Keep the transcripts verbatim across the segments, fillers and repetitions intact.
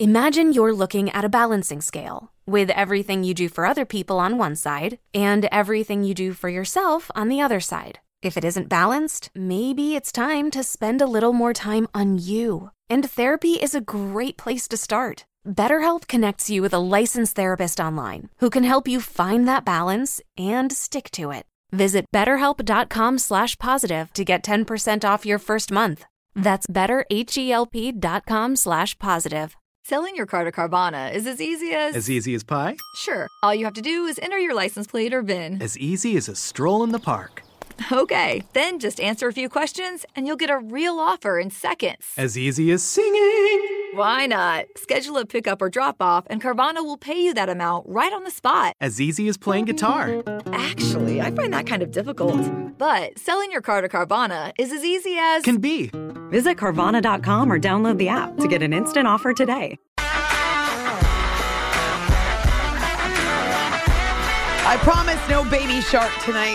Imagine you're looking at a balancing scale with everything you do for other people on one side and everything you do for yourself on the other side. If it isn't balanced, maybe it's time to spend a little more time on you. And therapy is a great place to start. BetterHelp connects you with a licensed therapist online who can help you find that balance and stick to it. Visit betterhelp.com slash positive to get ten percent off your first month. That's betterhelp.com slash positive. Selling your car to Carvana is as easy as... As easy as pie? Sure. All you have to do is enter your license plate or V I N. As easy as a stroll in the park. Okay, then just answer a few questions and you'll get a real offer in seconds. As easy as singing. Why not? Schedule a pickup or drop-off and Carvana will pay you that amount right on the spot. As easy as playing guitar. Actually, I find that kind of difficult. But selling your car to Carvana is as easy as... Can be. Visit Carvana dot com or download the app to get an instant offer today. I promise no baby shark tonight.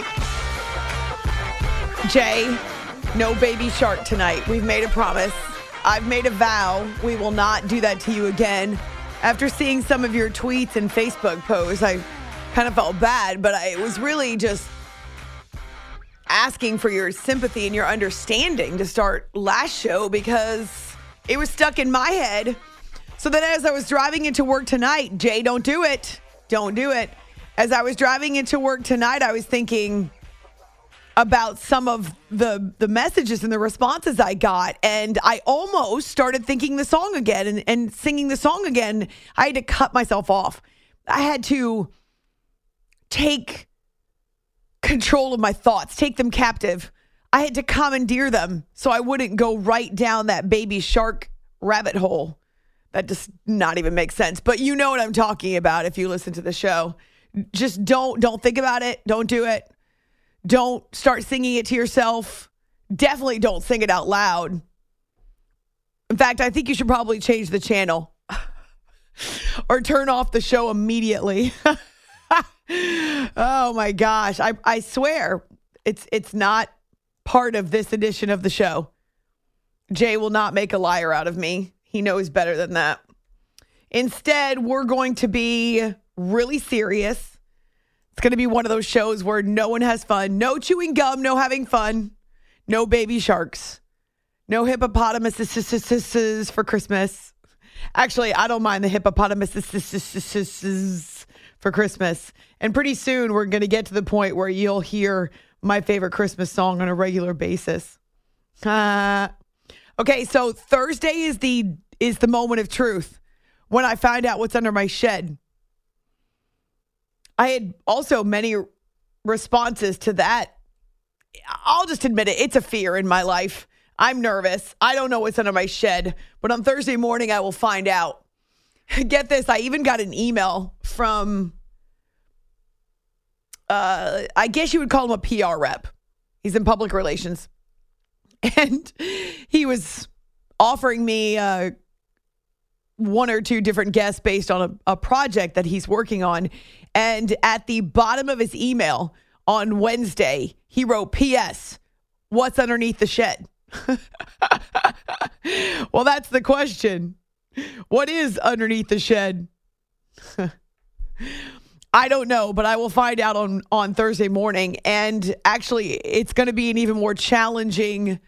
Jay, no baby shark tonight. We've made a promise. I've made a vow. We will not do that to you again. After seeing some of your tweets and Facebook posts, I kind of felt bad, but I, it was really just asking for your sympathy and your understanding to start last show because it was stuck in my head. So that as I was driving into work tonight, Jay, don't do it. Don't do it. As I was driving into work tonight, I was thinking about some of the the messages and the responses I got. And I almost started thinking the song again and, and singing the song again. I had to cut myself off. I had to take control of my thoughts, take them captive. I had to commandeer them so I wouldn't go right down that baby shark rabbit hole. That just not even makes sense. But you know what I'm talking about if you listen to the show. Just don't don't think about it. Don't do it. Don't start singing it to yourself. Definitely don't sing it out loud. In fact, I think you should probably change the channel or turn off the show immediately. Oh my gosh. I, I swear it's it's not part of this edition of the show. Jay will not make a liar out of me. He knows better than that. Instead, we're going to be really serious. It's going to be one of those shows where no one has fun. No chewing gum, no having fun. No baby sharks. No hippopotamuses for Christmas. Actually, I don't mind the hippopotamuses for Christmas. And pretty soon, we're going to get to the point where you'll hear my favorite Christmas song on a regular basis. Uh, okay, so Thursday is the is the moment of truth when I find out what's under my shed. I had also many responses to that. I'll just admit it. It's a fear in my life. I'm nervous. I don't know what's under my shed. But on Thursday morning, I will find out. Get this. I even got an email from, uh, I guess you would call him a P R rep. He's in public relations. And he was offering me uh, one or two different guests based on a, a project that he's working on. And at the bottom of his email on Wednesday, he wrote, P S, what's underneath the shed? Well, that's the question. What is underneath the shed? I don't know, but I will find out on, on Thursday morning. And actually, it's going to be an even more challenging,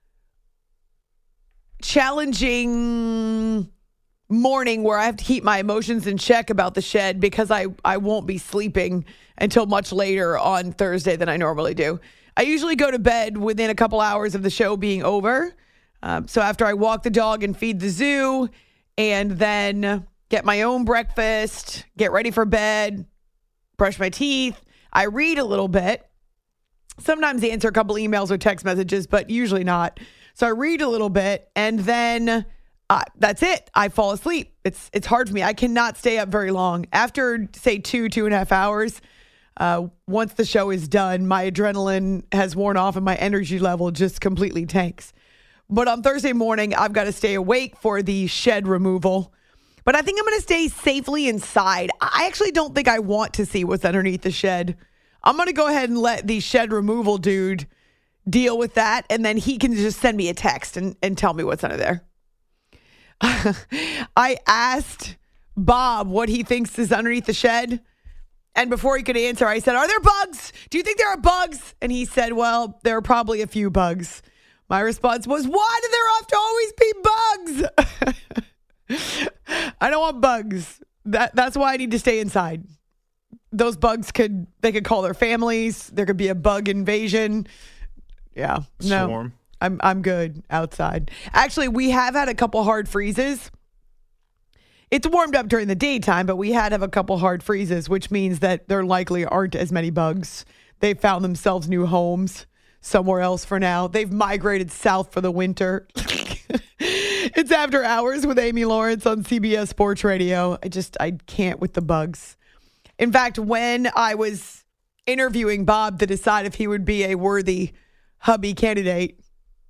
challenging morning where I have to keep my emotions in check about the shed because I, I won't be sleeping until much later on Thursday than I normally do. I usually go to bed within a couple hours of the show being over. Um, so after I walk the dog and feed the zoo and then get my own breakfast, get ready for bed, brush my teeth, I read a little bit. Sometimes answer a couple emails or text messages, but usually not. So I read a little bit and then Uh, that's it. I fall asleep. It's it's hard for me. I cannot stay up very long. After, say, two, two and a half hours, uh, once the show is done, my adrenaline has worn off and my energy level just completely tanks. But on Thursday morning, I've got to stay awake for the shed removal. But I think I'm going to stay safely inside. I actually don't think I want to see what's underneath the shed. I'm going to go ahead and let the shed removal dude deal with that. And then he can just send me a text and, and tell me what's under there. I asked Bob what he thinks is underneath the shed. And before he could answer, I said, are there bugs? Do you think there are bugs? And he said, well, there are probably a few bugs. My response was, why do there have to always be bugs? I don't want bugs. That That's why I need to stay inside. Those bugs could, they could call their families. There could be a bug invasion. Yeah. No, Swarm. I'm, I'm good outside. Actually, we have had a couple hard freezes. It's warmed up during the daytime, but we had have a couple hard freezes, which means that there likely aren't as many bugs. They've found themselves new homes somewhere else for now. They've migrated south for the winter. It's After Hours with Amy Lawrence on C B S Sports Radio. I just, I can't with the bugs. In fact, when I was interviewing Bob to decide if he would be a worthy hubby candidate,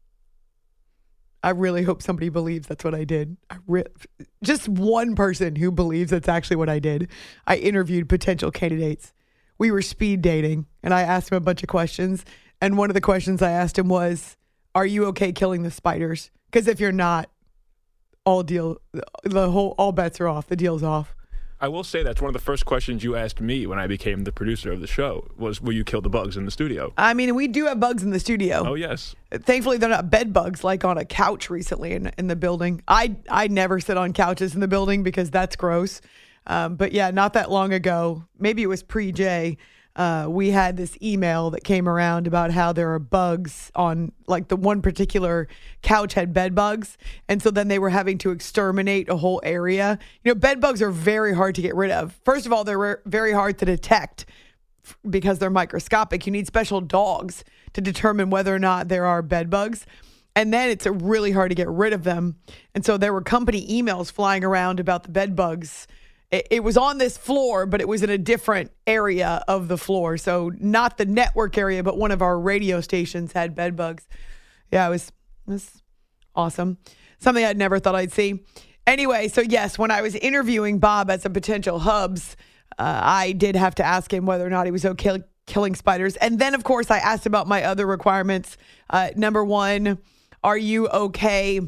I really hope somebody believes that's what I did. I re- just one person who believes that's actually what I did. I interviewed potential candidates. We were speed dating, and I asked him a bunch of questions. And one of the questions I asked him was, are you okay killing the spiders? Because if you're not, all deal, the whole, all bets are off. The deal's off. I will say that's one of the first questions you asked me when I became the producer of the show was, will you kill the bugs in the studio? I mean, we do have bugs in the studio. Oh, yes. Thankfully, they're not bed bugs like on a couch recently in, in the building. I, I never sit on couches in the building because that's gross. Um, but yeah, not that long ago, maybe it was pre-Jay, uh, we had this email that came around about how there are bugs on, like the one particular couch had bed bugs. And so then they were having to exterminate a whole area. You know, bed bugs are very hard to get rid of. First of all, they're very hard to detect because they're microscopic. You need special dogs to determine whether or not there are bed bugs. And then it's really hard to get rid of them. And so there were company emails flying around about the bed bugs. It, it was on this floor, but it was in a different area of the floor. So not the network area, but one of our radio stations had bed bugs. Yeah, it was, it was awesome. Something I'd never thought I'd see. Anyway, so yes, when I was interviewing Bob as a potential hubs, uh, I did have to ask him whether or not he was okay killing spiders. And then, of course, I asked about my other requirements. Uh, number one, are you okay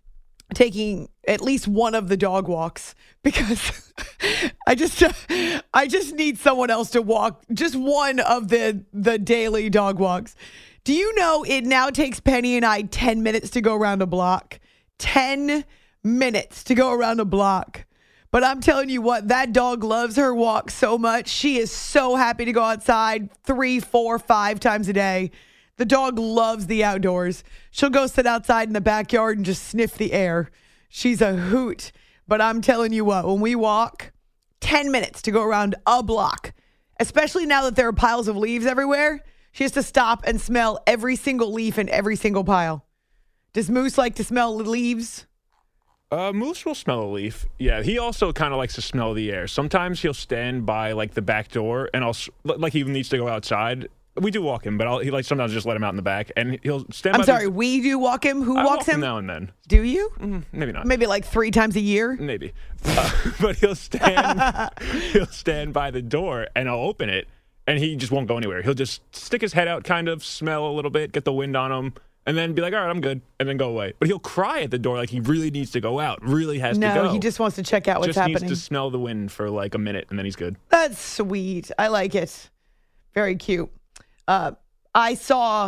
taking at least one of the dog walks? Because I just I just need someone else to walk just one of the the daily dog walks. Do you know it now takes Penny and I ten minutes to go around a block? ten minutes to go around a block. But I'm telling you what, that dog loves her walk so much. She is so happy to go outside three, four, five times a day. The dog loves the outdoors. She'll go sit outside in the backyard and just sniff the air. She's a hoot. But I'm telling you what, when we walk, ten minutes to go around a block, especially now that there are piles of leaves everywhere, she has to stop and smell every single leaf in every single pile. Does Moose like to smell the leaves? Uh, Moose will smell a leaf. Yeah, he also kind of likes to smell the air. Sometimes he'll stand by like the back door, and I'll like he needs to go outside. We do walk him, but I'll, he like sometimes just let him out in the back, and he'll stand. I'm by sorry, the, we do walk him. Who I walks walk him? now and then? Do you? Mm, maybe not. Maybe like three times a year. Maybe, uh, but he'll stand. he'll stand by the door, and I'll open it, and he just won't go anywhere. He'll just stick his head out, kind of smell a little bit, get the wind on him, and then be like, "All right, I'm good," and then go away. But he'll cry at the door like he really needs to go out, really has no, to go. No, he just wants to check out what's just happening. Just needs to smell the wind for like a minute, and then he's good. That's sweet. I like it. Very cute. Uh, I saw.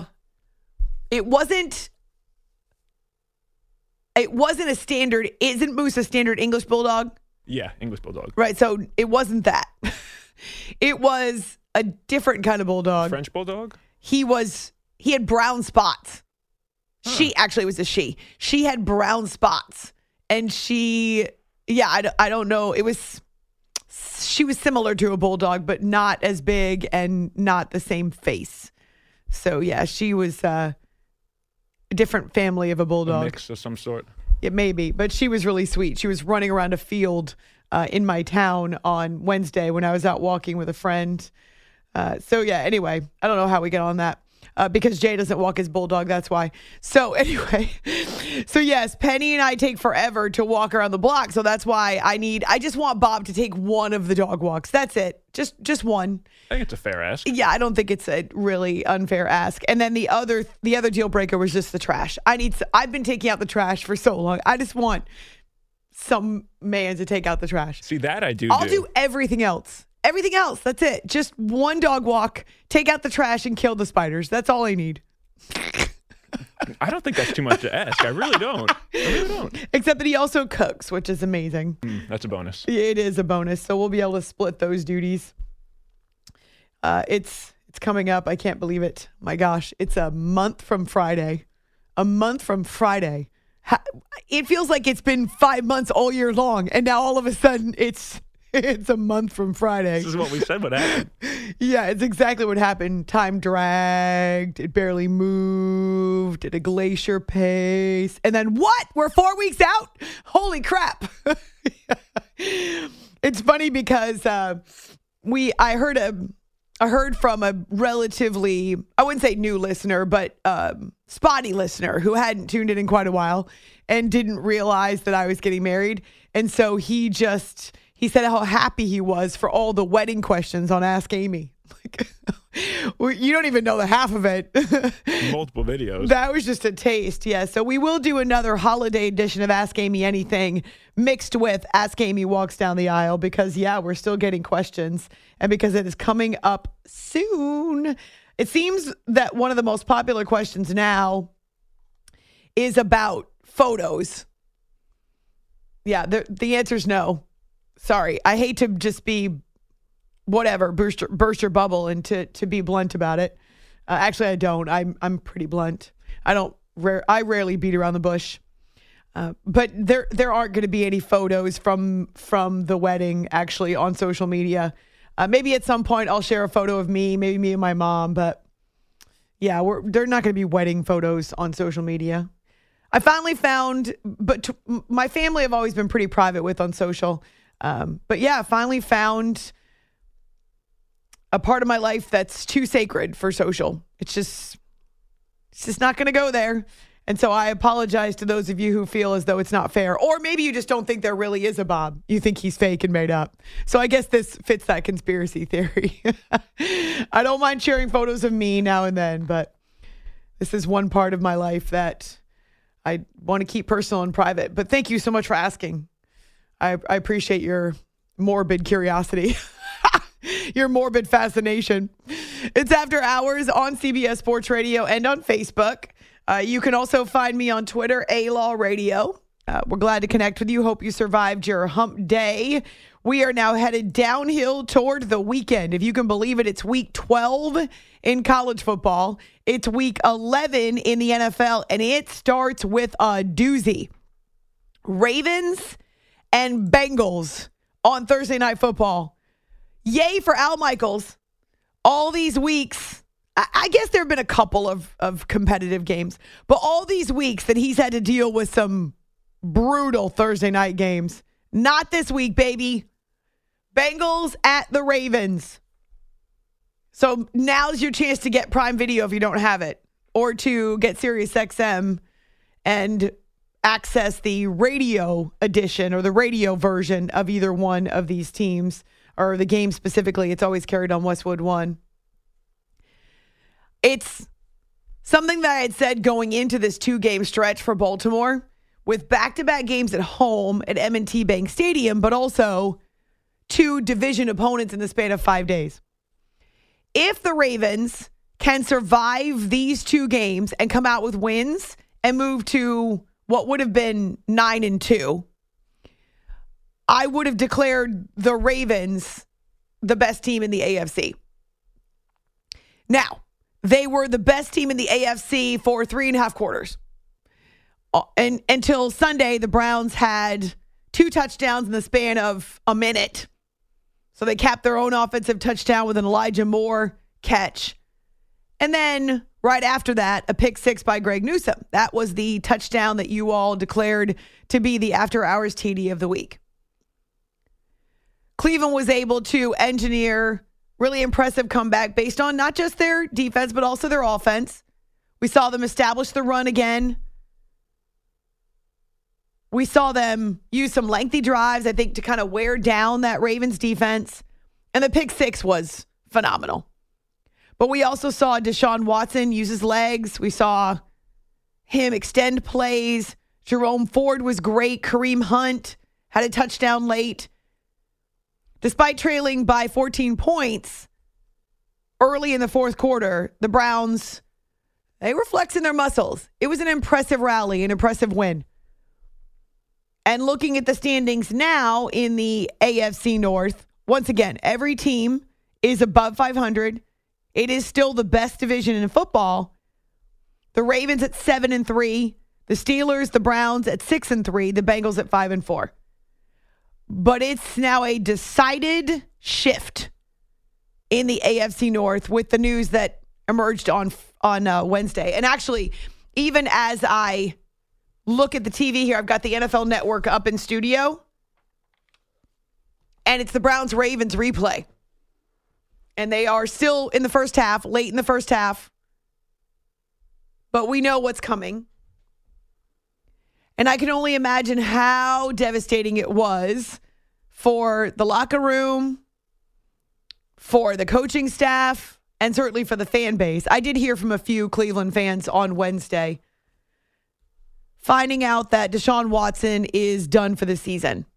It wasn't. It wasn't a standard. Isn't Moose a standard English bulldog? Yeah, English bulldog. Right. So it wasn't that. It was a different kind of bulldog. French bulldog. He was. He had brown spots. Huh. She actually was a she. She had brown spots, and she. Yeah, I, I don't know. It was. She was similar to a bulldog, but not as big and not the same face. So, yeah, she was uh, a different family of a bulldog. A mix of some sort. It may be, but she was really sweet. She was running around a field uh, in my town on Wednesday when I was out walking with a friend. Uh, so, yeah, anyway, I don't know how we get on that. Uh, because Jay doesn't walk his bulldog, that's why. So anyway, so yes, Penny and I take forever to walk around the block. So that's why I need, I just want Bob to take one of the dog walks. That's it. Just just one. I think it's a fair ask. Yeah, I don't think it's a really unfair ask. And then the other the other deal breaker was just the trash. I need, I've been taking out the trash for so long. I just want some man to take out the trash. See, that I do I'll do. do everything else. Everything else. That's it. Just one dog walk, take out the trash, and kill the spiders. That's all I need. I don't think that's too much to ask. I really don't. I really don't. Except that he also cooks, which is amazing. Mm, that's a bonus. It is a bonus. So we'll be able to split those duties. Uh, it's it's coming up. I can't believe it. My gosh, it's a month from Friday. A month from Friday. Ha- It feels like it's been five months all year long, and now all of a sudden it's it's a month from Friday. This is what we said would happen. Yeah, it's exactly what happened. Time dragged. It barely moved at a glacier pace. And then what? We're four weeks out? Holy crap. It's funny because uh, we I heard a I heard from a relatively, I wouldn't say new listener, but um, spotty listener who hadn't tuned in in quite a while and didn't realize that I was getting married. And so he just, he said how happy he was for all the wedding questions on Ask Amy. Like, you don't even know the half of it. Multiple videos. That was just a taste, yeah. So we will do another holiday edition of Ask Amy Anything mixed with Ask Amy Walks Down the Aisle because, yeah, we're still getting questions and because it is coming up soon. It seems that one of the most popular questions now is about photos. Yeah, the, the answer is no. Sorry. I hate to just be whatever, burst, burst your bubble and to, to be blunt about it. Uh, actually, I don't. I'm I'm pretty blunt. I don't. Rare, I rarely beat around the bush. Uh, but there there aren't going to be any photos from from the wedding actually on social media. Uh, maybe at some point I'll share a photo of me, maybe me and my mom. But yeah, we're they're not going to be wedding photos on social media. I finally found, but t- my family have always been pretty private with on social. Um, but yeah, I finally found a part of my life that's too sacred for social. It's just, it's just not going to go there. And so I apologize to those of you who feel as though it's not fair. Or maybe you just don't think there really is a Bob. You think he's fake and made up. So I guess this fits that conspiracy theory. I don't mind sharing photos of me now and then, but this is one part of my life that I want to keep personal and private. But thank you so much for asking. I, I appreciate your morbid curiosity. Your morbid fascination. It's After Hours on C B S Sports Radio and on Facebook. Uh, you can also find me on Twitter, A-Law Radio. Uh, we're glad to connect with you. Hope you survived your hump day. We are now headed downhill toward the weekend. If you can believe it, it's week twelve in college football. It's week eleven in the N F L, and it starts with a doozy. Ravens and Bengals on Thursday Night Football. Yay for Al Michaels. All these weeks, I, I guess there have been a couple of, of competitive games, but all these weeks that he's had to deal with some brutal Thursday night games. Not this week, baby. Bengals at the Ravens. So now's your chance to get Prime Video if you don't have it, or to get SiriusXM and access the radio edition or the radio version of either one of these teams. Or the game specifically, it's always carried on Westwood One. It's something that I had said going into this two-game stretch for Baltimore with back-to-back games at home at M and T Bank Stadium, but also two division opponents in the span of five days. If the Ravens can survive these two games and come out with wins and move to what would have been nine and two, I would have declared the Ravens the best team in the A F C. Now, they were the best team in the A F C for three and a half quarters. And until Sunday, the Browns had two touchdowns in the span of a minute. So they capped their own offensive touchdown with an Elijah Moore catch. And then right after that, a pick six by Greg Newsome. That was the touchdown that you all declared to be the After Hours T D of the week. Cleveland was able to engineer really impressive comeback based on not just their defense, but also their offense. We saw them establish the run again. We saw them use some lengthy drives, I think, to kind of wear down that Ravens defense. And the pick six was phenomenal. But we also saw Deshaun Watson use his legs. We saw him extend plays. Jerome Ford was great. Kareem Hunt had a touchdown late. Despite trailing by fourteen points early in the fourth quarter, the Browns, they were flexing their muscles. It was an impressive rally, an impressive win. And looking at the standings now in the A F C North, once again, every team is above five hundred. It is still the best division in football. The Ravens at seven and three, the Steelers, the Browns at six and three, the Bengals at five and four. But it's now a decided shift in the A F C North with the news that emerged on on uh, Wednesday. And actually, even as I look at the T V here, I've got the N F L Network up in studio, and it's the Browns-Ravens replay. And they are still in the first half, late in the first half. But we know what's coming. And I can only imagine how devastating it was for the locker room, for the coaching staff, and certainly for the fan base. I did hear from a few Cleveland fans on Wednesday finding out that Deshaun Watson is done for the season.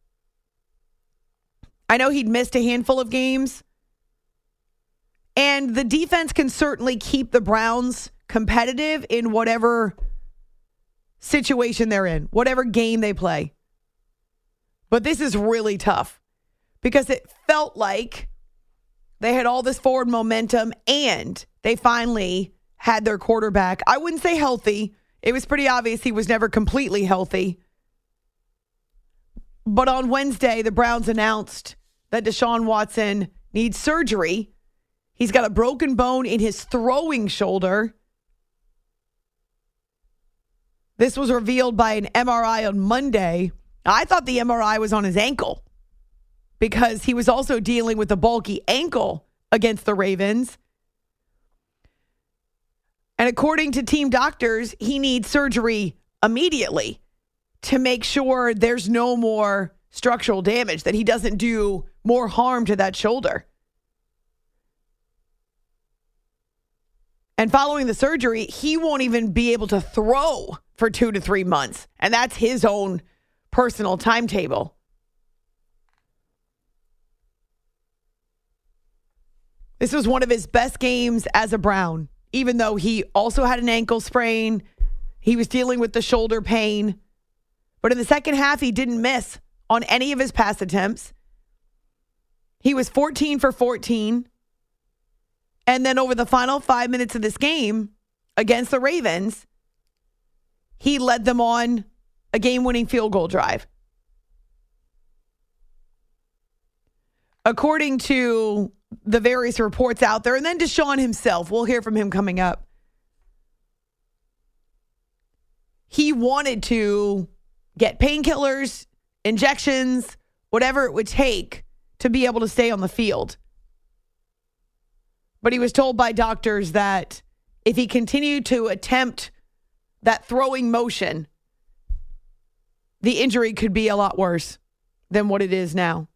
I know he'd missed a handful of games, and the defense can certainly keep the Browns competitive in whatever situation they're in, whatever game they play. But this is really tough because it felt like they had all this forward momentum and they finally had their quarterback. I wouldn't say healthy. It was pretty obvious he was never completely healthy. But on Wednesday, the Browns announced that Deshaun Watson needs surgery. He's got a broken bone in his throwing shoulder. This was revealed by an M R I on Monday. I thought the M R I was on his ankle because he was also dealing with a bulky ankle against the Ravens. And according to team doctors, he needs surgery immediately to make sure there's no more structural damage, that he doesn't do more harm to that shoulder. And following the surgery, he won't even be able to throw for two to three months. And that's his own personal timetable. This was one of his best games as a Brown, even though he also had an ankle sprain. He was dealing with the shoulder pain. But in the second half, he didn't miss on any of his pass attempts. He was fourteen for fourteen. And then over the final five minutes of this game against the Ravens, he led them on a game-winning field goal drive. According to the various reports out there, and then Deshaun himself, we'll hear from him coming up. He wanted to get painkillers, injections, whatever it would take to be able to stay on the field. But he was told by doctors that if he continued to attempt that throwing motion, the injury could be a lot worse than what it is now.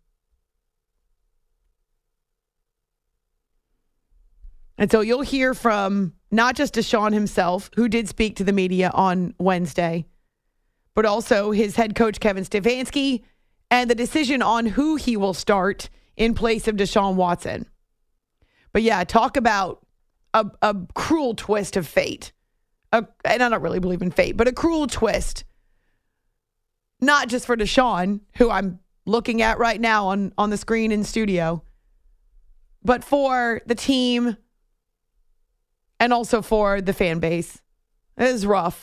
And so you'll hear from not just Deshaun himself, who did speak to the media on Wednesday, but also his head coach, Kevin Stefanski, and the decision on who he will start in place of Deshaun Watson. But yeah, talk about a, a cruel twist of fate. A, and I don't really believe in fate, but a cruel twist. Not just for Deshaun, who I'm looking at right now on, on the screen in studio, but for the team and also for the fan base. It is rough.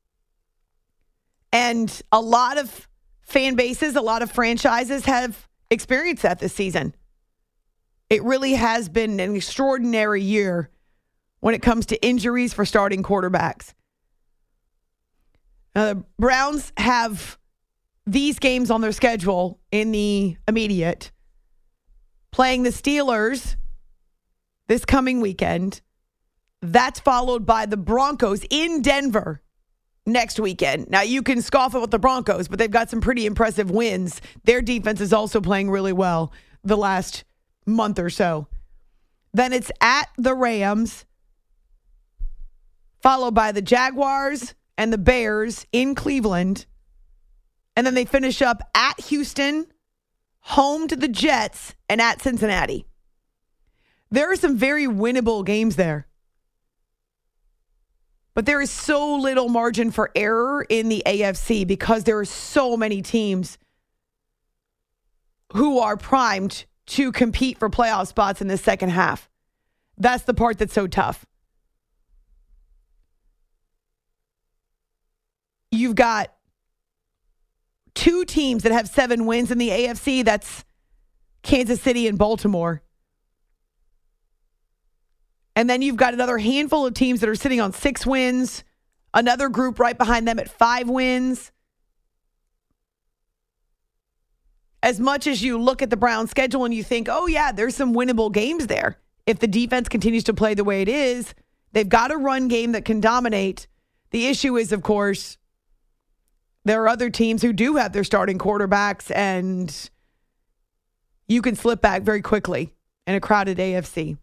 And a lot of fan bases, a lot of franchises have experienced that this season. It really has been an extraordinary year when it comes to injuries for starting quarterbacks. Now, the Browns have these games on their schedule in the immediate. Playing the Steelers this coming weekend. That's followed by the Broncos in Denver next weekend. Now, you can scoff about the Broncos, but they've got some pretty impressive wins. Their defense is also playing really well the last month or so. Then it's at the Rams, followed by the Jaguars and the Bears in Cleveland, And then they finish up at Houston, home to the Jets, and at Cincinnati. There are some very winnable games there. But there is so little margin for error in the A F C because there are so many teams who are primed to compete for playoff spots in the second half. That's the part that's so tough. You've got two teams that have seven wins in the A F C. That's Kansas City and Baltimore. And then you've got another handful of teams that are sitting on six wins. Another group right behind them at five wins. As much as you look at the Browns schedule and you think, oh yeah, there's some winnable games there. If the defense continues to play the way it is, they've got a run game that can dominate. The issue is, of course, there are other teams who do have their starting quarterbacks, and you can slip back very quickly in a crowded A F C.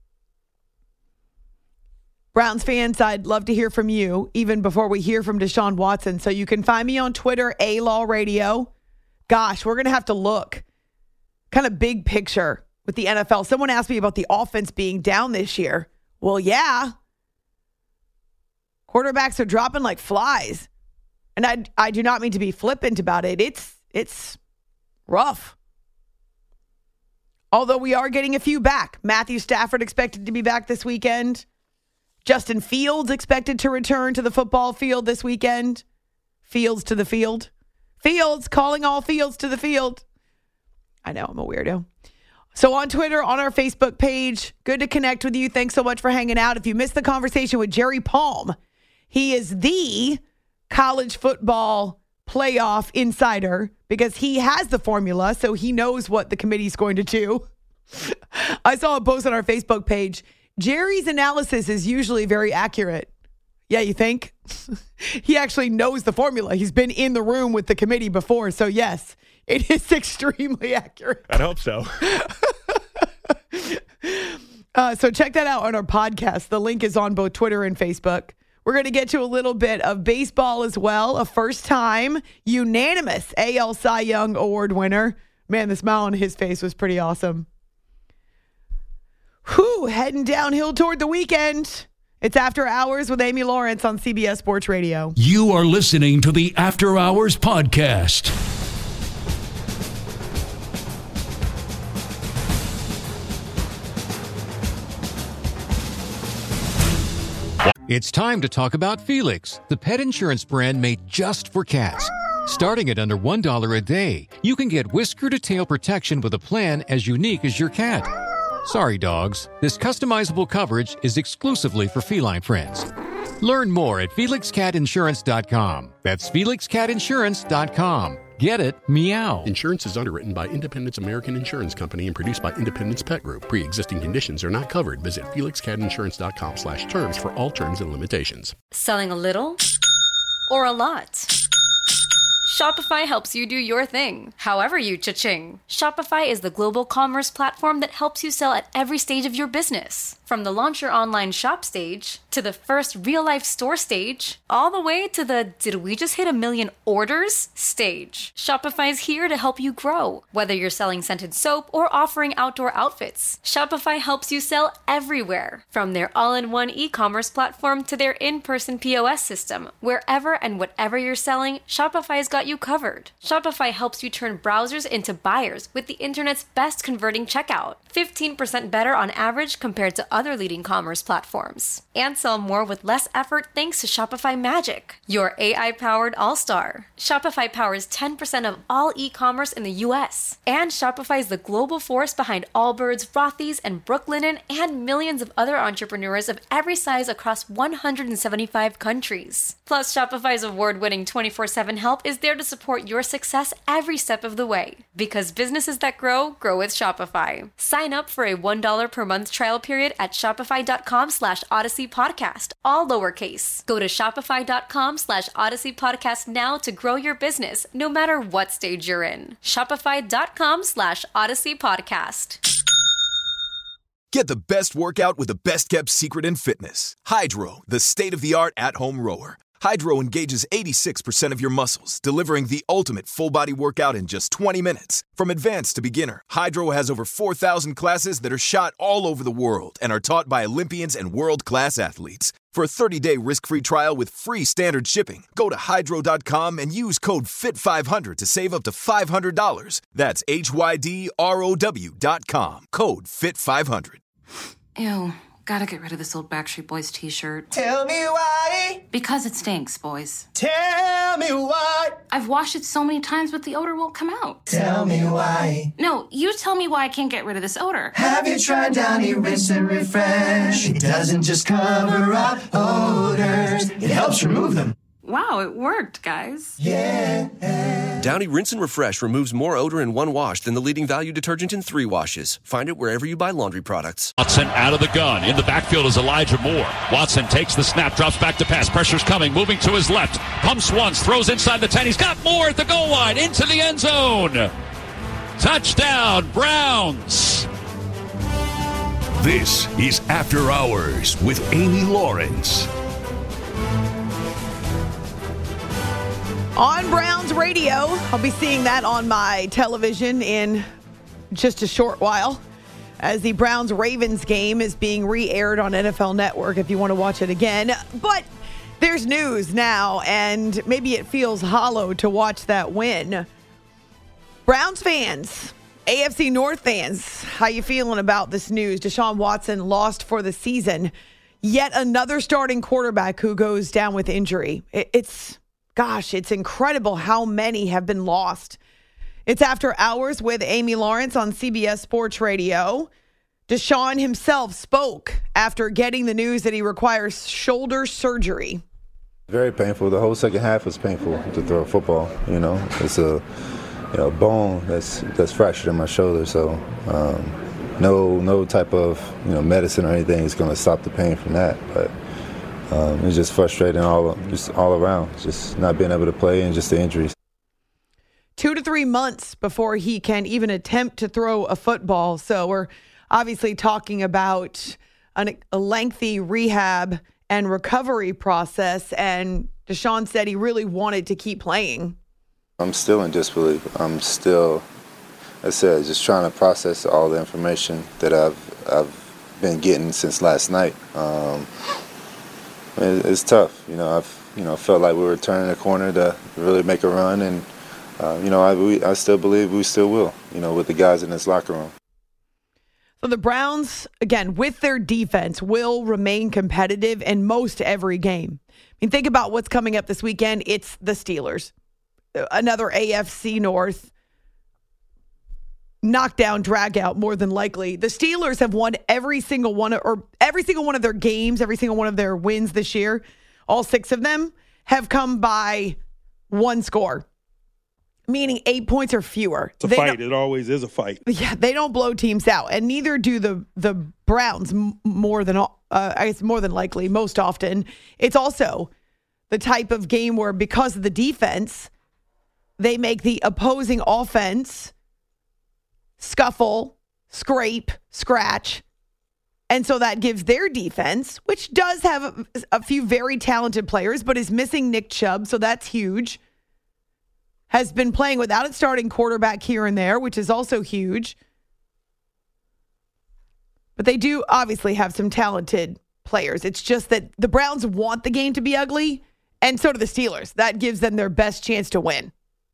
Browns fans, I'd love to hear from you even before we hear from Deshaun Watson. So you can find me on Twitter, A-Law Radio. Gosh, we're going to have to look kind of big picture with the N F L. Someone asked me about the offense being down this year. Well, yeah. Quarterbacks are dropping like flies. And I, I do not mean to be flippant about it. It's, it's rough. Although we are getting a few back. Matthew Stafford expected to be back this weekend. Justin Fields expected to return to the football field this weekend. Fields to the field. Fields, calling all fields to the field. I know, I'm a weirdo. So on Twitter, on our Facebook page, good to connect with you. Thanks so much for hanging out. If you missed the conversation with Jerry Palm, he is the college football playoff insider because he has the formula, so he knows what the committee's going to do. I saw a post on our Facebook page. Jerry's analysis is usually very accurate. Yeah, you think? He actually knows the formula. He's been in the room with the committee before. So, yes, it is extremely accurate. I hope so. uh, so check that out on our podcast. The link is on both Twitter and Facebook. We're going to get to a little bit of baseball as well. A first-time unanimous A L Cy Young Award winner. Man, the smile on his face was pretty awesome. Whew, heading downhill toward the weekend. It's After Hours with Amy Lawrence on C B S Sports Radio. You are listening to the After Hours podcast. It's time to talk about Felix, the pet insurance brand made just for cats. Starting at under one dollar a day, you can get whisker-to-tail protection with a plan as unique as your cat. Sorry, dogs. This customizable coverage is exclusively for feline friends. Learn more at felix cat insurance dot com. That's felix cat insurance dot com. Get it? Meow. Insurance is underwritten by Independence American Insurance Company and produced by Independence Pet Group. Pre-existing conditions are not covered. Visit felix cat insurance dot com slash terms for all terms and limitations. Selling a little or a lot? Shopify helps you do your thing, however you cha-ching. Shopify is the global commerce platform that helps you sell at every stage of your business. From the launch your online shop stage, to the first real-life store stage, all the way to the did we just hit a million orders stage. Shopify's here to help you grow. Whether you're selling scented soap or offering outdoor outfits, Shopify helps you sell everywhere. From their all-in-one e-commerce platform to their in-person P O S system, wherever and whatever you're selling, Shopify's got you covered. Shopify helps you turn browsers into buyers with the internet's best converting checkout. fifteen percent better on average compared to other leading commerce platforms. And sell more with less effort thanks to Shopify Magic, your A I-powered all-star. Shopify powers ten percent of all e-commerce in the U S. And Shopify is the global force behind Allbirds, Rothy's, and Brooklinen, and millions of other entrepreneurs of every size across one hundred seventy-five countries. Plus, Shopify's award-winning twenty-four seven help is there to support your success every step of the way. Because businesses that grow, grow with Shopify. Sign up for a one dollar per month trial period at shopify.com slash Odyssey Podcast, all lowercase. Go to shopify.com slash Odyssey Podcast now to grow your business, no matter what stage you're in. Shopify.com slash Odyssey Podcast. Get the best workout with the best kept secret in fitness. Hydro, the state-of-the-art at-home rower. Hydro engages eighty-six percent of your muscles, delivering the ultimate full-body workout in just twenty minutes. From advanced to beginner, Hydro has over four thousand classes that are shot all over the world and are taught by Olympians and world-class athletes. For a thirty-day risk-free trial with free standard shipping, go to hydro dot com and use code F I T five hundred to save up to five hundred dollars. That's H Y D R O W dot com, code F I T five hundred. Ew, gotta get rid of this old Backstreet Boys t-shirt. Tell me why. Because it stinks, boys. Tell me why. I've washed it so many times, but the odor won't come out. Tell me why. No, you tell me why I can't get rid of this odor. Have you tried Downy Rinse and Refresh? It doesn't just cover up odors, it helps remove them. Wow, it worked, guys. Yeah. Downy Rinse and Refresh removes more odor in one wash than the leading value detergent in three washes. Find it wherever you buy laundry products. Watson out of the gun. In the backfield is Elijah Moore. Watson takes the snap, drops back to pass. Pressure's coming, moving to his left. Pumps once, throws inside the ten. He's got Moore at the goal line, into the end zone. Touchdown, Browns. This is After Hours with Amy Lawrence. On Browns Radio, I'll be seeing that on my television in just a short while as the Browns-Ravens game is being re-aired on N F L Network if you want to watch it again. But there's news now, and maybe it feels hollow to watch that win. Browns fans, A F C North fans, how you feeling about this news? Deshaun Watson lost for the season. Yet another starting quarterback who goes down with injury. It's... Gosh, it's incredible how many have been lost. It's After Hours with Amy Lawrence on C B S Sports Radio. Deshaun himself spoke after getting the news that he requires shoulder surgery. Very painful. The whole second half was painful to throw a football. You know, it's a you know bone that's that's fractured in my shoulder. So um, no no type of you know medicine or anything is going to stop the pain from that. But Um, it's just frustrating all just all around, just not being able to play and just the injuries. Two to three months before he can even attempt to throw a football. So we're obviously talking about an, a lengthy rehab and recovery process. And Deshaun said he really wanted to keep playing. I'm still in disbelief. I'm still, I said, just trying to process all the information that I've I've been getting since last night. Um, It's tough, you know. I've you know felt like we were turning a corner to really make a run, and uh, you know I we, I still believe we still will. You know, with the guys in this locker room. So the Browns, again, with their defense, will remain competitive in most every game. I mean, think about what's coming up this weekend. It's the Steelers, another A F C North knockdown, drag out, more than likely. The Steelers have won every single one of, or every single one of their games, every single one of their wins this year. All six of them have come by one score, meaning eight points or fewer. It's a they fight. It always is a fight. Yeah, they don't blow teams out, and neither do the the Browns. More than uh, I guess more than likely, most often. It's also the type of game where, because of the defense, they make the opposing offense scuffle, scrape, scratch. And so that gives their defense, which does have a, a few very talented players, but is missing Nick Chubb, so that's huge. Has been playing without its starting quarterback here and there, which is also huge. But they do obviously have some talented players. It's just that the Browns want the game to be ugly, and so do the Steelers. That gives them their best chance to win.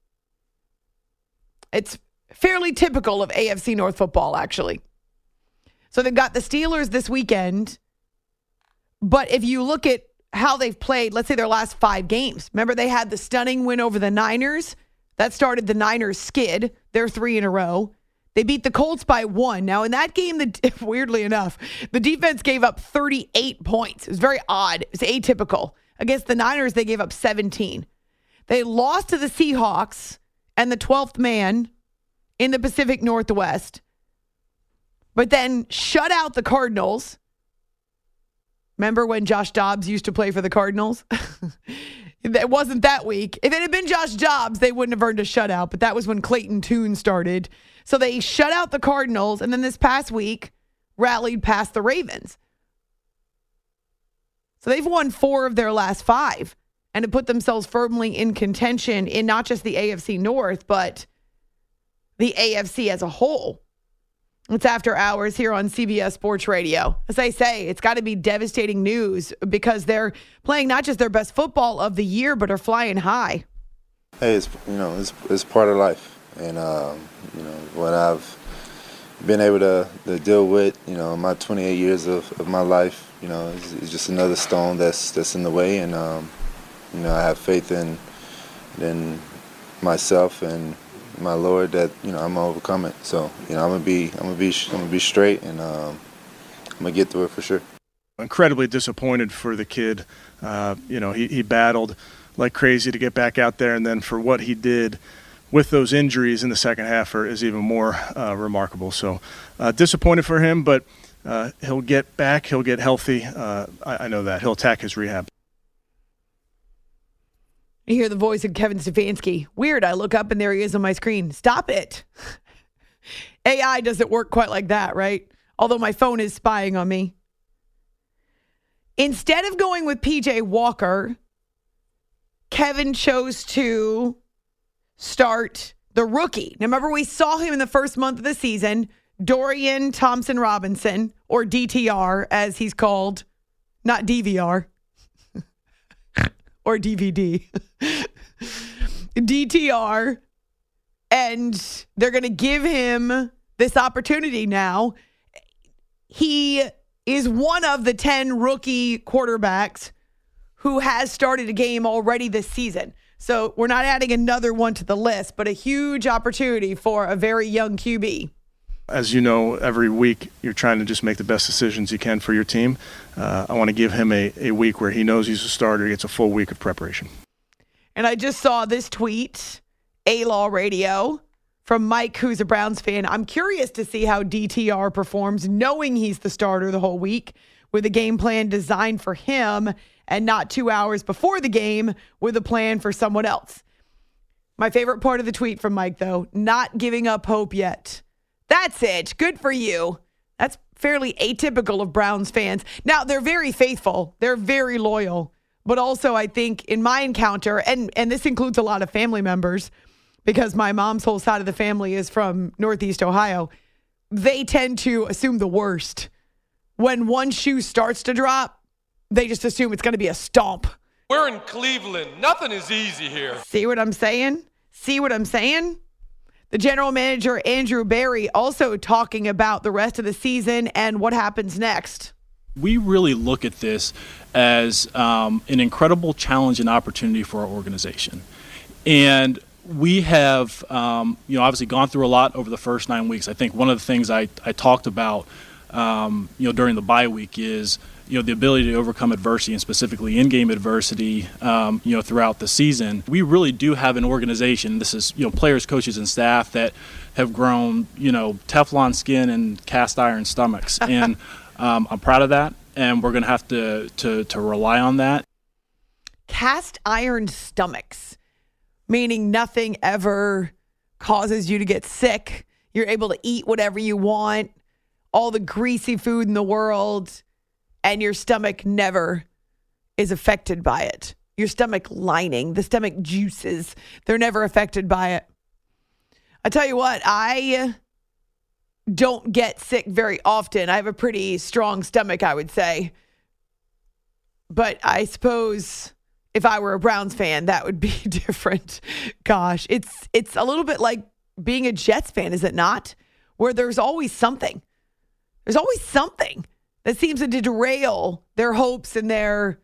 It's fairly typical of A F C North football, actually. So they've got the Steelers this weekend. But if you look at how they've played, let's say their last five games. Remember, they had the stunning win over the Niners. That started the Niners skid. They're three in a row. They beat the Colts by one. Now, in that game, the, weirdly enough, the defense gave up thirty-eight points. It was very odd. It was atypical. Against the Niners, they gave up seventeen. They lost to the Seahawks and the twelfth man in the Pacific Northwest, but then shut out the Cardinals. Remember when Josh Dobbs used to play for the Cardinals? It wasn't that week. If it had been Josh Dobbs, they wouldn't have earned a shutout, but that was when Clayton Tune started. So they shut out the Cardinals, and then this past week rallied past the Ravens. So they've won four of their last five. and to put themselves firmly in contention in not just the A F C North, but the A F C as a whole. It's After Hours here on C B S Sports Radio. As I say, it's got to be devastating news because they're playing not just their best football of the year, but are flying high. Hey, it's, you know, it's, it's part of life. And, um, you know, what I've been able to, to deal with, you know, my twenty-eight years of, of my life, you know, it's, it's just another stone that's that's in the way. And, um, you know, I have faith in, in myself and my Lord that, you know, I'm gonna overcome it. So, you know, I'm gonna be, I'm gonna be, I'm gonna be straight, and um, I'm gonna get through it for sure. Incredibly disappointed for the kid. Uh, you know, he, he battled like crazy to get back out there, and then for what he did with those injuries in the second half are, is even more uh, remarkable. So, uh, disappointed for him, but uh, he'll get back. He'll get healthy. Uh, I, I know that he'll attack his rehab. You hear the voice of Kevin Stefanski. Weird, I look up and there he is on my screen. Stop it. A I doesn't work quite like that, right? Although my phone is spying on me. Instead of going with P J Walker, Kevin chose to start the rookie. Now, remember, we saw him in the first month of the season, Dorian Thompson-Robinson, or D T R, as he's called, not D V R. Or D V D. D T R. And they're going to give him this opportunity now. He is one of the ten rookie quarterbacks who has started a game already this season. So we're not adding another one to the list, but a huge opportunity for a very young Q B. As you know, every week you're trying to just make the best decisions you can for your team. Uh, I want to give him a, a week where he knows he's a starter. He gets a full week of preparation. And I just saw this tweet, A-Law Radio, from Mike, who's a Browns fan. I'm curious to see how D T R performs, knowing he's the starter the whole week, with a game plan designed for him and not two hours before the game with a plan for someone else. My favorite part of the tweet from Mike, though, not giving up hope yet. That's it. Good for you. That's fairly atypical of Browns fans. Now, they're very faithful. They're very loyal. But also, I think in my encounter, and, and this includes a lot of family members, because my mom's whole side of the family is from Northeast Ohio, they tend to assume the worst. When one shoe starts to drop, they just assume it's going to be a stomp. We're in Cleveland. Nothing is easy here. See what I'm saying? See what I'm saying? The general manager, Andrew Berry, also talking about the rest of the season and what happens next. We really look at this as um, an incredible challenge and opportunity for our organization. And we have, um, you know, obviously gone through a lot over the first nine weeks. I think one of the things I, I talked about, um, you know, during the bye week is, you know, the ability to overcome adversity, and specifically in-game adversity, um, you know, throughout the season. We really do have an organization, this is, you know, players, coaches, and staff that have grown, you know, Teflon skin and cast iron stomachs. And um, I'm proud of that, and we're going to have to to to rely on that. Cast iron stomachs, meaning nothing ever causes you to get sick. You're able to eat whatever you want, all the greasy food in the world, and your stomach never is affected by it. Your stomach lining, the stomach juices, they're never affected by it. I tell you what, I don't get sick very often. I have a pretty strong stomach, I would say. But I suppose if I were a Browns fan, that would be different. Gosh, it's it's a little bit like being a Jets fan, is it not? Where there's always something. There's always something that seems to derail their hopes and their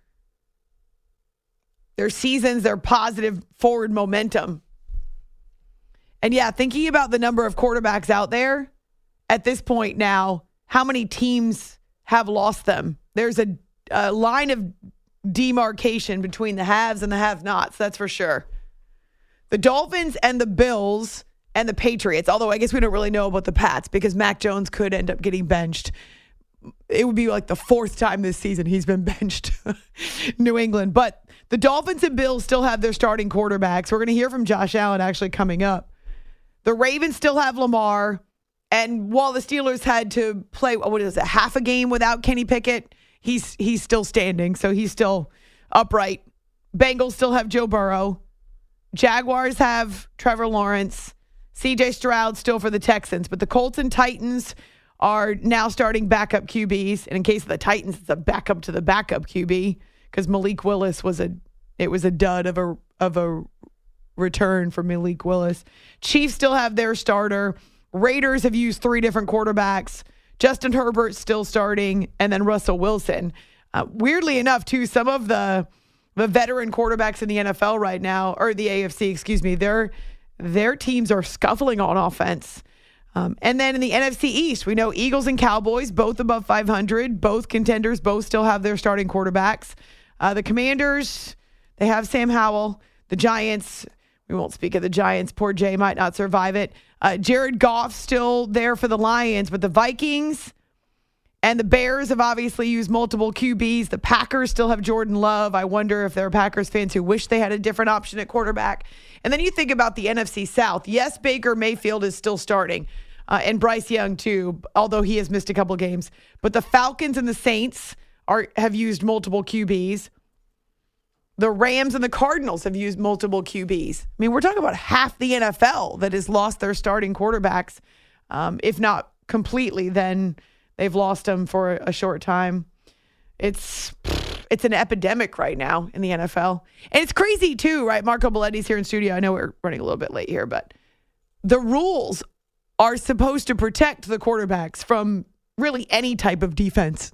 their seasons, their positive forward momentum. And yeah, thinking about the number of quarterbacks out there at this point now, how many teams have lost them? There's a, a line of demarcation between the haves and the have-nots, that's for sure. The Dolphins and the Bills and the Patriots, although I guess we don't really know about the Pats because Mac Jones could end up getting benched. It would be like the fourth time this season he's been benched. New England. But the Dolphins and Bills still have their starting quarterbacks. We're going to hear from Josh Allen actually coming up. The Ravens still have Lamar. And while the Steelers had to play, what is it, half a game without Kenny Pickett, he's he's still standing. So he's still upright Bengals still have Joe Burrow. Jaguars have Trevor Lawrence. C J Stroud still for the Texans. But the Colts and Titans are now starting backup Q Bs. And in case of the Titans, it's a backup to the backup Q B because Malik Willis was a it was a dud of a of a return for Malik Willis. Chiefs still have their starter. Raiders have used three different quarterbacks. Justin Herbert still starting, and then Russell Wilson. Uh, weirdly enough, too, some of the the veteran quarterbacks in the N F L right now, or the A F C, excuse me, their their teams are scuffling on offense. Um, and then in the N F C East, we know Eagles and Cowboys, both above five hundred, both contenders, both still have their starting quarterbacks. Uh, the Commanders, they have Sam Howell. The Giants, we won't speak of the Giants. Poor Jay might not survive it. Uh, Jared Goff still there for the Lions, but the Vikings and the Bears have obviously used multiple Q Bs. The Packers still have Jordan Love. I wonder if there are Packers fans who wish they had a different option at quarterback. And then you think about the N F C South. Yes, Baker Mayfield is still starting, uh, and Bryce Young too, although he has missed a couple games. But the Falcons and the Saints are have used multiple Q Bs. The Rams and the Cardinals have used multiple Q Bs. I mean, we're talking about half the N F L that has lost their starting quarterbacks. Um, if not completely, then they've lost them for a short time. It's it's an epidemic right now in the N F L. And it's crazy too, right? Marco Belletti's here in studio. I know we're running a little bit late here, but the rules are supposed to protect the quarterbacks from really any type of defense.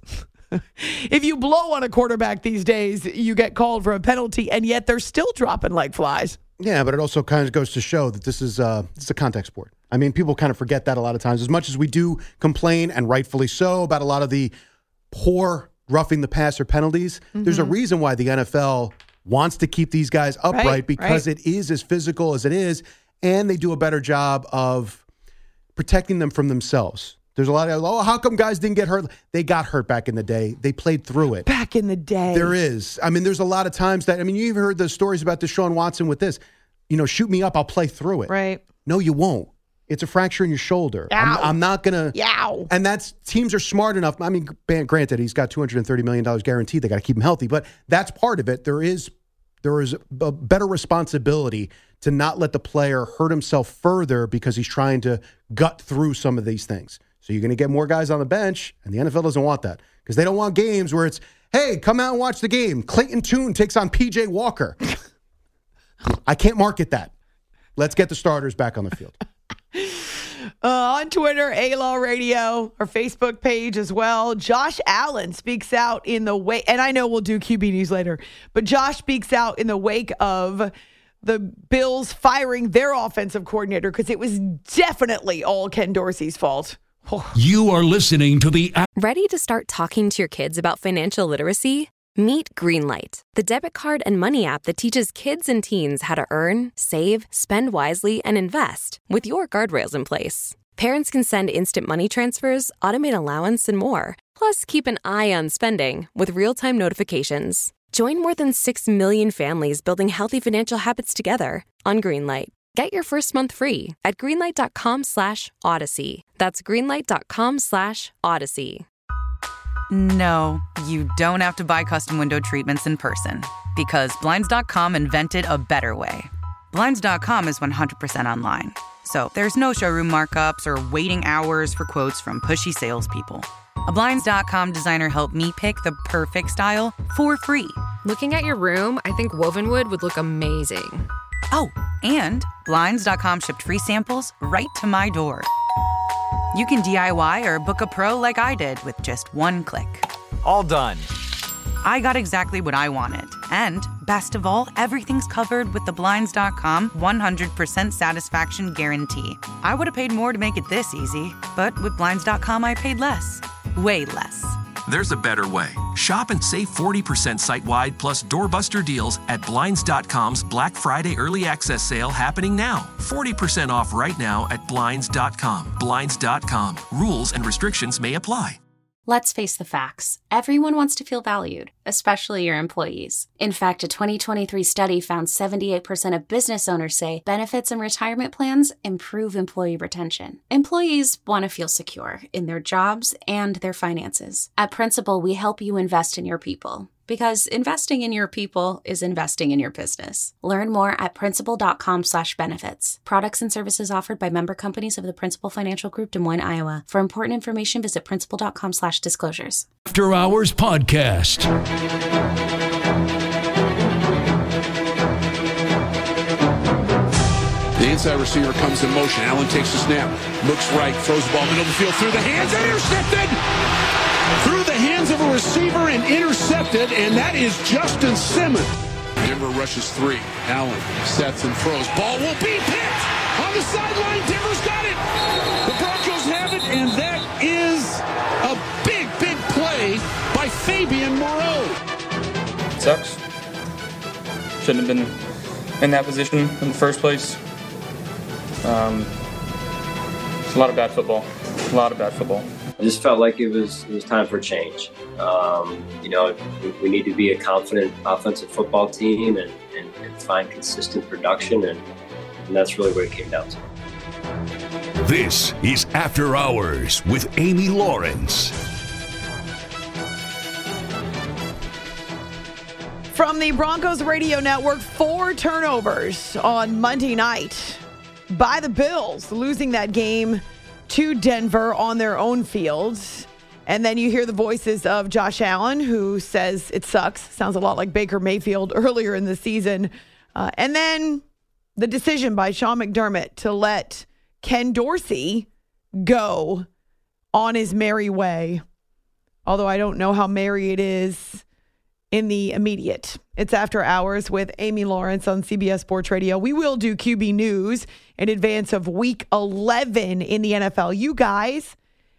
If you blow on a quarterback these days, you get called for a penalty, and yet they're still dropping like flies. Yeah, but it also kind of goes to show that this is uh, this is a contact sport. I mean, people kind of forget that a lot of times. As much as we do complain, and rightfully so, about a lot of the poor roughing the passer penalties, mm-hmm. there's a reason why the N F L wants to keep these guys upright right, because right. it is as physical as it is, and they do a better job of protecting them from themselves. There's a lot of, oh, how come guys didn't get hurt? They got hurt back in the day. They played through it. Back in the day. There is. I mean, there's a lot of times that, I mean, you even heard the stories about Deshaun Watson with this. You know, shoot me up, I'll play through it. Right. No, you won't. It's a fracture in your shoulder. I'm, I'm not going to. Yow. And that's, teams are smart enough. I mean, granted, he's got two hundred thirty million dollars guaranteed. They got to keep him healthy. But that's part of it. There is, there is a better responsibility to not let the player hurt himself further because he's trying to gut through some of these things. So you're going to get more guys on the bench, and the N F L doesn't want that because they don't want games where it's, hey, come out and watch the game. Clayton Tune takes on P J Walker. I can't market that. Let's get the starters back on the field. Uh, on Twitter, A-Law Radio, our Facebook page as well. Josh Allen speaks out in the wake, and I know we'll do Q B news later, but Josh speaks out in the wake of the Bills firing their offensive coordinator because it was definitely all Ken Dorsey's fault. You are listening to the... Ready to start talking to your kids about financial literacy? Meet Greenlight, the debit card and money app that teaches kids and teens how to earn, save, spend wisely, and invest with your guardrails in place. Parents can send instant money transfers, automate allowance, and more. Plus, keep an eye on spending with real-time notifications. Join more than six million families building healthy financial habits together on Greenlight. Get your first month free at greenlight.com slash odyssey. That's greenlight.com slash odyssey. No, you don't have to buy custom window treatments in person because Blinds dot com invented a better way. Blinds dot com is one hundred percent online, so there's no showroom markups or waiting hours for quotes from pushy salespeople. A Blinds dot com designer helped me pick the perfect style for free. Looking at your room, I think Wovenwood would look amazing. Oh, and Blinds dot com shipped free samples right to my door. You can D I Y or book a pro like I did with just one click. All done. I got exactly what I wanted. And best of all, everything's covered with the Blinds dot com one hundred percent satisfaction guarantee. I would have paid more to make it this easy, but with Blinds dot com, I paid less. Way less. There's a better way. Shop and save forty percent site-wide plus doorbuster deals at Blinds dot com's Black Friday Early Access Sale happening now. forty percent off right now at Blinds dot com. Blinds dot com. Rules and restrictions may apply. Let's face the facts. Everyone wants to feel valued, especially your employees. In fact, a twenty twenty-three study found seventy-eight percent of business owners say benefits and retirement plans improve employee retention. Employees want to feel secure in their jobs and their finances. At Principal, we help you invest in your people. Because investing in your people is investing in your business. Learn more at principal.com slash benefits. Products and services offered by member companies of the Principal Financial Group, Des Moines, Iowa. For important information, visit principal.com slash disclosures. After Hours Podcast. The inside receiver comes in motion. Allen takes the snap, looks right, throws the ball middle of the field through the hands and intercepted! Through the hands of a receiver and intercepted, and that is Justin Simmons. Denver rushes three. Allen sets and throws. Ball will be picked on the sideline. Denver's got it. The Broncos have it, and that is a big, big play by Fabian Moreau. It sucks. Shouldn't have been in that position in the first place. Um, it's a lot of bad football. A lot of bad football. I just felt like it was it was time for change. Um, you know, we, we need to be a confident offensive football team and, and, and find consistent production, and, and that's really what it came down to. This is After Hours with Amy Lawrence. From the Broncos Radio Network, four turnovers on Monday night by the Bills, losing that game to Denver on their own fields. And then you hear the voices of Josh Allen, who says it sucks. Sounds a lot like Baker Mayfield earlier in the season. Uh, and then the decision by Sean McDermott to let Ken Dorsey go on his merry way. Although I don't know how merry it is in the immediate. It's After Hours with Amy Lawrence on C B S Sports Radio. We will do Q B News in advance of week eleven in the N F L. You guys,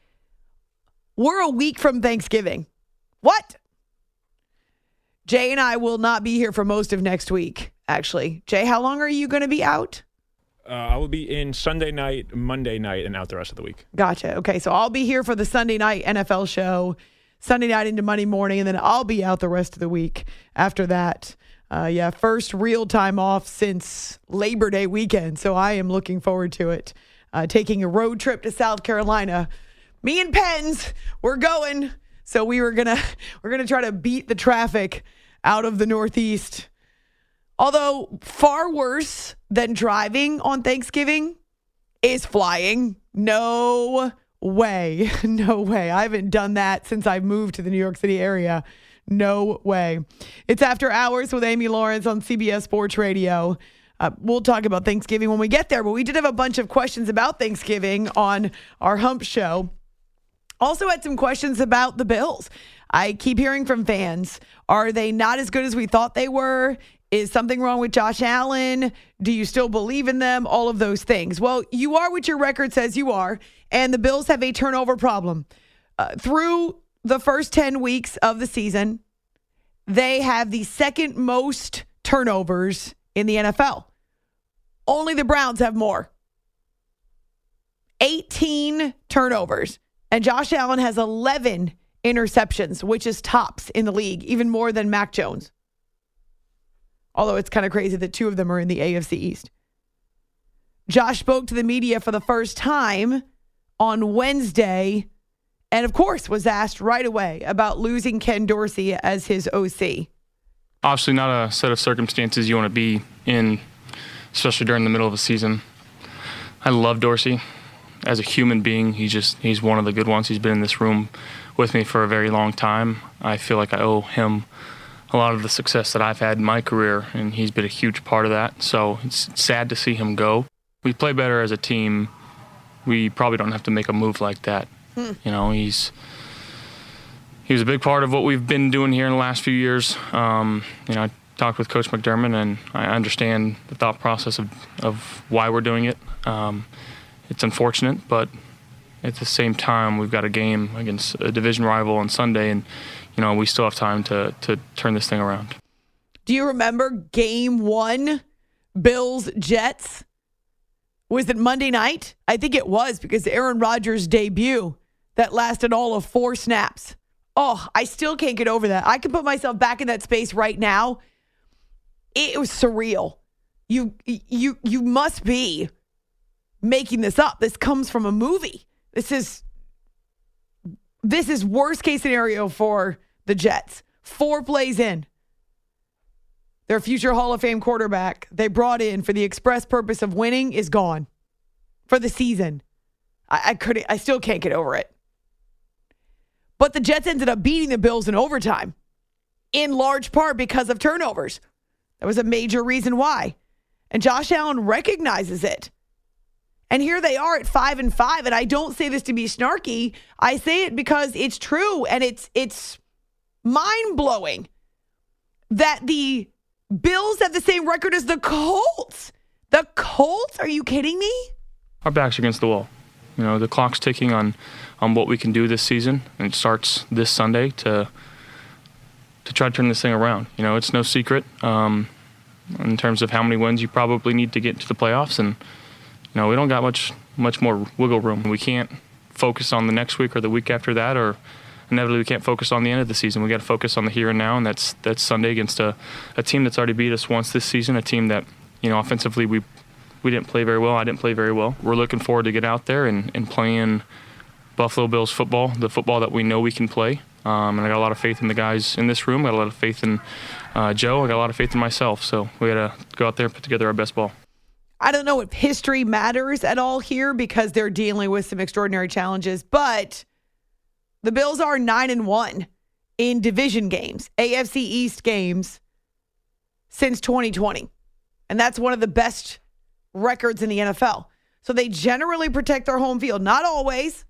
we're a week from Thanksgiving. What? Jay and I will not be here for most of next week, actually. Jay, how long are you going to be out? Uh, I will be in Sunday night, Monday night, and out the rest of the week. Gotcha. Okay, so I'll be here for the Sunday night N F L show, Sunday night into Monday morning, and then I'll be out the rest of the week after that. Uh, yeah, first real time off since Labor Day weekend, so I am looking forward to it. Uh, taking a road trip to South Carolina. Me and Pens, we're going. So we were gonna we're gonna try to beat the traffic out of the Northeast. Although far worse than driving on Thanksgiving is flying. No way. No way. I haven't done that since I moved to the New York City area. No way. It's After Hours with Amy Lawrence on C B S Sports Radio. Uh, we'll talk about Thanksgiving when we get there, but we did have a bunch of questions about Thanksgiving on our Hump Show. Also had some questions about the Bills. I keep hearing from fans, are they not as good as we thought they were? Is something wrong with Josh Allen? Do you still believe in them? All of those things. Well, you are what your record says you are, and the Bills have a turnover problem. Uh, through the first ten weeks of the season, they have the second most turnovers in the N F L. Only the Browns have more. eighteen turnovers. And Josh Allen has eleven interceptions, which is tops in the league, even more than Mac Jones. Although it's kind of crazy that two of them are in the A F C East. Josh spoke to the media for the first time on Wednesday, and of course was asked right away about losing Ken Dorsey as his O C. Obviously not a set of circumstances you want to be in, especially during the middle of a season. I love Dorsey. As a human being, he's just he's one of the good ones. He's been in this room with me for a very long time. I feel like I owe him a lot of the success that I've had in my career, and he's been a huge part of that. So it's sad to see him go. We play better as a team. We probably don't have to make a move like that. Hmm. You know, he's he was a big part of what we've been doing here in the last few years. Um, you know, I talked with Coach McDermott, and I understand the thought process of, of why we're doing it. Um, it's unfortunate, but at the same time, we've got a game against a division rival on Sunday, and you know, we still have time to to turn this thing around. Do you remember game one, Bills Jets? Was it Monday night? I think it was, because Aaron Rodgers' debut that lasted all of four snaps. Oh, I still can't get over that. I can put myself back in that space right now. It was surreal. You you you must be making this up. This comes from a movie. This is This is worst case scenario for the Jets. four plays in, their future Hall of Fame quarterback they brought in for the express purpose of winning is gone for the season. I, I couldn't, I still can't get over it. But the Jets ended up beating the Bills in overtime, in large part because of turnovers. That was a major reason why. And Josh Allen recognizes it. And here they are at five and five. And I don't say this to be snarky. I say it because it's true. And it's it's mind-blowing that the Bills have the same record as the Colts. The Colts? Are you kidding me? Our backs are against the wall. You know, the clock's ticking on, on what we can do this season. And it starts this Sunday to to try to turn this thing around. You know, it's no secret um, in terms of how many wins you probably need to get to the playoffs. And, you know, we don't got much much more wiggle room. We can't focus on the next week or the week after that, or inevitably we can't focus on the end of the season. We got to focus on the here and now, and that's that's Sunday against a, a team that's already beat us once this season, a team that, you know, offensively we we didn't play very well. I didn't play very well. We're looking forward to get out there and, and playing Buffalo Bills football, the football that we know we can play. Um, and I got a lot of faith in the guys in this room. I got a lot of faith in uh, Joe. I got a lot of faith in myself. So we got to go out there and put together our best ball. I don't know if history matters at all here because they're dealing with some extraordinary challenges, but the Bills are nine and one in division games, A F C East games since twenty twenty. And that's one of the best records in the N F L. So they generally protect their home field. Not always.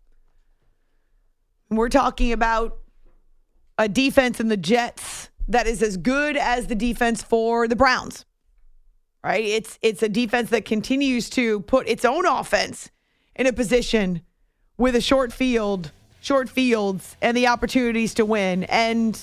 We're talking about a defense in the Jets that is as good as the defense for the Browns, right? It's it's a defense that continues to put its own offense in a position with a short field, short fields, and the opportunities to win. And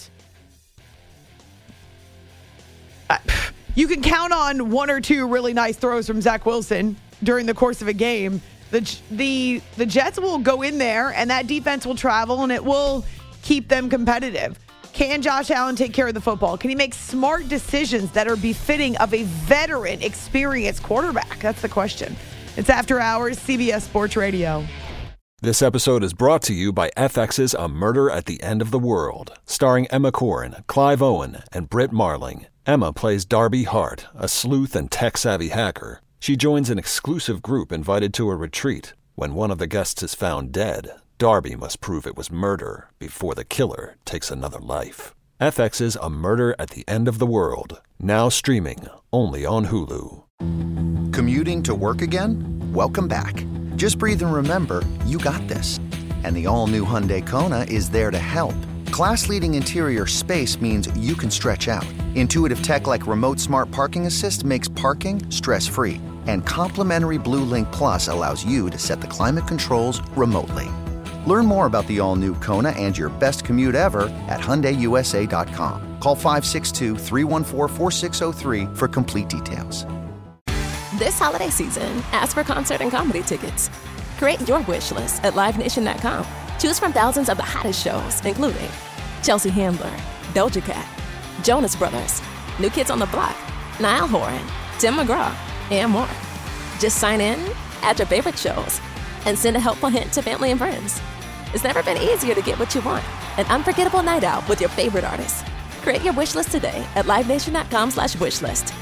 you can count on one or two really nice throws from Zach Wilson during the course of a game. The, the the Jets will go in there, and that defense will travel, and it will keep them competitive. Can Josh Allen take care of the football? Can he make smart decisions that are befitting of a veteran, experienced quarterback? That's the question. It's After Hours, C B S Sports Radio. This episode is brought to you by F X's A Murder at the End of the World, starring Emma Corrin, Clive Owen, and Britt Marling. Emma plays Darby Hart, a sleuth and tech-savvy hacker. She joins an exclusive group invited to a retreat. When one of the guests is found dead, Darby must prove it was murder before the killer takes another life. F X's A Murder at the End of the World, now streaming only on Hulu. Commuting to work again? Welcome back. Just breathe and remember, you got this. And the all-new Hyundai Kona is there to help. Class-leading interior space means you can stretch out. Intuitive tech like remote smart parking assist makes parking stress-free. And complimentary Blue Link Plus allows you to set the climate controls remotely. Learn more about the all-new Kona and your best commute ever at Hyundai U S A dot com. Call five six two, three one four, four six zero three for complete details. This holiday season, ask for concert and comedy tickets. Create your wish list at live nation dot com. Choose from thousands of the hottest shows, including Chelsea Handler, Doja Cat, Jonas Brothers, New Kids on the Block, Niall Horan, Tim McGraw, and more. Just sign in, add your favorite shows, and send a helpful hint to family and friends. It's never been easier to get what you want. An unforgettable night out with your favorite artists. Create your wish list today at live nation dot com slash wish list.